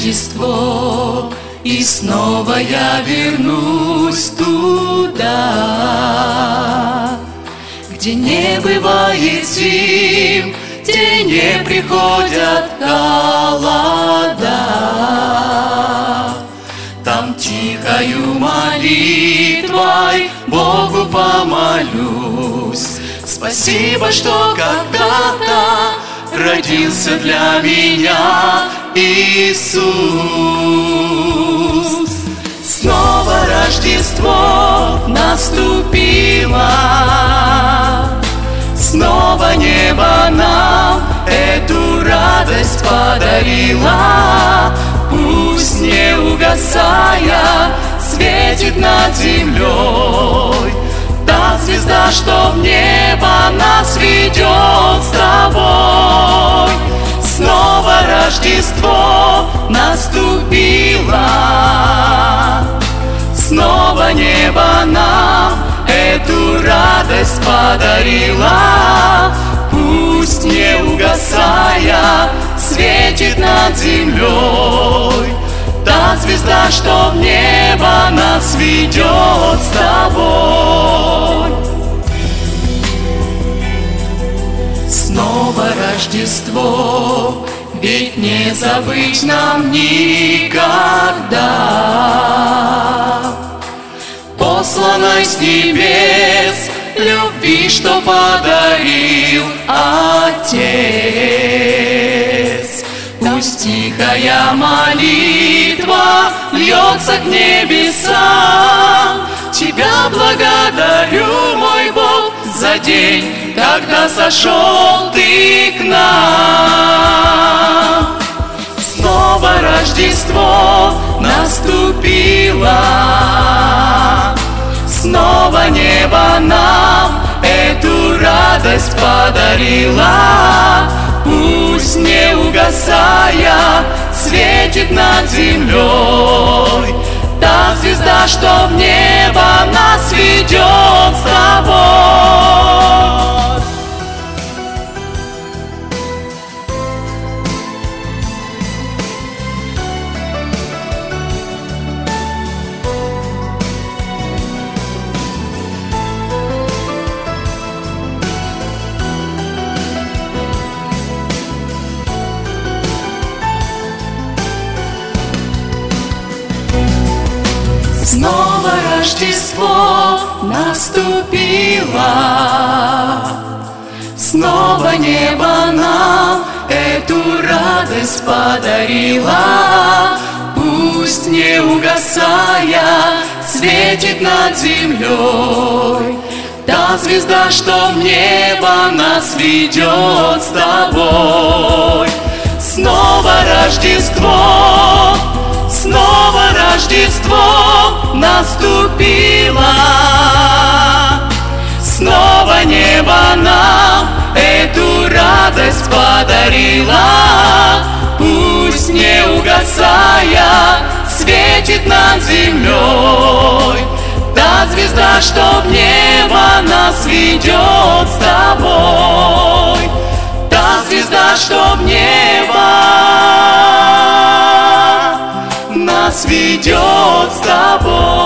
Рождество, и снова я вернусь туда, где не бывает зим, где не приходят холода. Там тихою молитвой Богу помолюсь. Спасибо, что когда-то родился для меня Иисус. Снова Рождество наступило, снова небо нам эту радость подарило. Пусть не угасая светит над землей та звезда, что в небо нас ведет с тобой. Снова Рождество наступило, снова небо нам эту радость подарило. Пусть не угасая светит над землей та звезда, что в небо нас ведет с тобой. Снова Рождество, ведь не забыть нам никогда посланной с небес любви, что подарил Отец. Пусть тихая молитва льется к небесам. Тебя благодарю, мой Бог, за день, когда сошел Ты к нам. Снова Рождество наступило, снова небо нам эту радость подарило. Пусть не угасая светит над землей та звезда, что в небо нас ведет с тобой. Снова Рождество наступило, снова небо нам эту радость подарило. Пусть не угасая светит над землей та звезда, что в небо нас ведет с тобой. Снова Рождество, снова Рождество наступило, снова небо нам эту радость подарило. Пусть не угасая светит над землей та звезда, что в небо нас ведет с тобой. Та звезда, что в небо нас ведет с тобой.